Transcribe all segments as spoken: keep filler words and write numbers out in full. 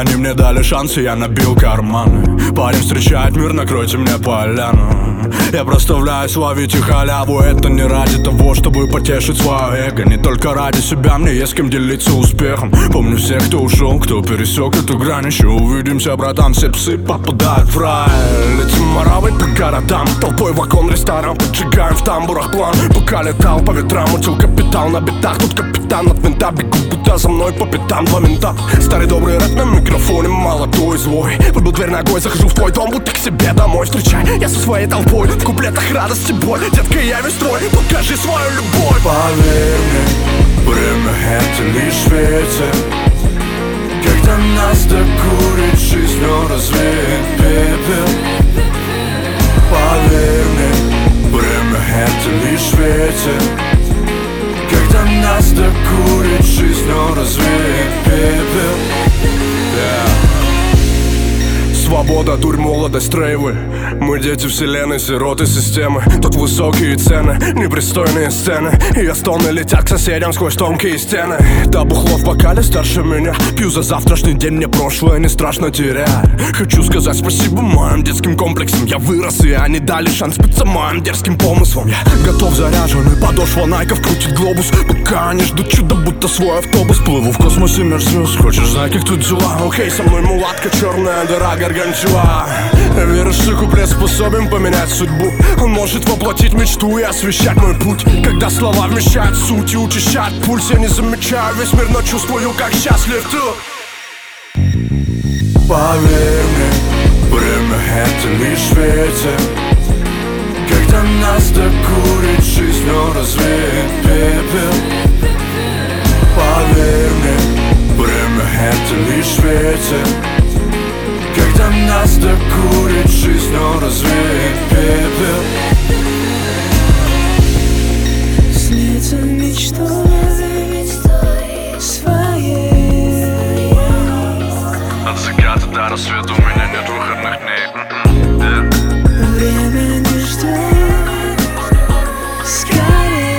Они мне дали шанс, и я набил карманы. Парень встречает мир, накройте мне поляну. Я проставляюсь ловить и халяву. Это не ради того, чтобы потешить свое эго. Не только ради себя, мне есть с кем делиться успехом. Помню всех, кто ушел, кто пересек эту грань. Еще увидимся, братан, все псы попадают в рай. Летим моравой по городам, толпой в окон ресторан. Поджигаем в тамбурах план. Пока летал по ветрам, учил капитал на битах. Тут капитан от винта, бегу, будто за мной по пятам два мента. Старый добрый рэп на микрофоне, молодой злой. Выбил дверь ногой, захожу в твой дом, будто к себе домой. Встречай, я со своей толпой, в куплетах радость и боль. Детка, я весь твой, покажи свою любовь. Поверь мне, время это лишь ветер. Когда нас докурит, жизнью развеет пепел. Поверь мне, время это лишь ветер. Когда нас докурит, жизнью развеет пепел. Yeah. Свобода, дурь, молодость, рейвы. Мы дети вселенной, сироты системы. Тут высокие цены, непристойные сцены. И стоны летят к соседям сквозь тонкие стены. Да бухло в бокале старше меня. Пью за завтрашний день, мне прошлое не страшно терять. Хочу сказать спасибо моим детским комплексам. Я вырос, и они дали шанс биться моим дерзким помыслом. Я готов, заряженный, подошва найков крутит глобус. Пока они ждут чудо, будто свой автобус. Плыву в космосе меж звезд. Хочешь знать, как тут дела? Окей, со мной мулатка, черная дыра, гаргантюа. Веришь, что куплет способен поменять судьбу? Он может воплотить мечту и освещать мой путь. Когда слова вмещают суть и учащают пульс, я не замечаю весь мир, но чувствую, как счастлив ты. Поверь мне, время это лишь ветер. Когда нас докурит, жизнью развеет пепел. Поверь мне, время это лишь ветер. Когда нас докурит, жизнью развеет пепел. Снится мечтой своей. От заката до рассвета у меня нет выходных дней. yeah. Время не ждет, скорей.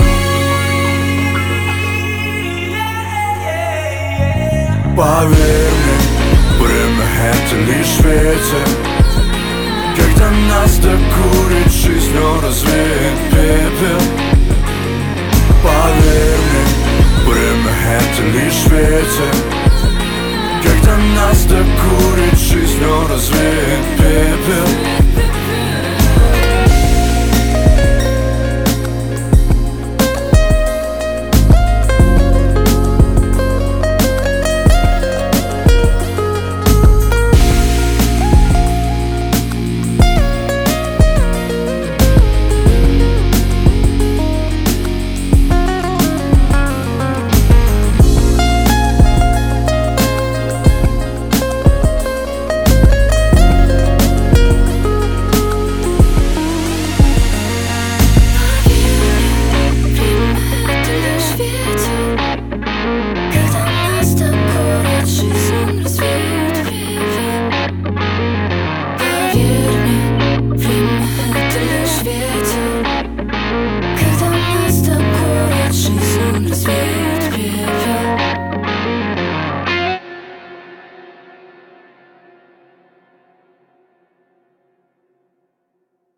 Поверь мне, время это лишь ветер. Когда нас докурит, жизнью развеет пепел. Поверь мне, время это лишь ветер. Когда нас докурит, жизнью развеет пепел.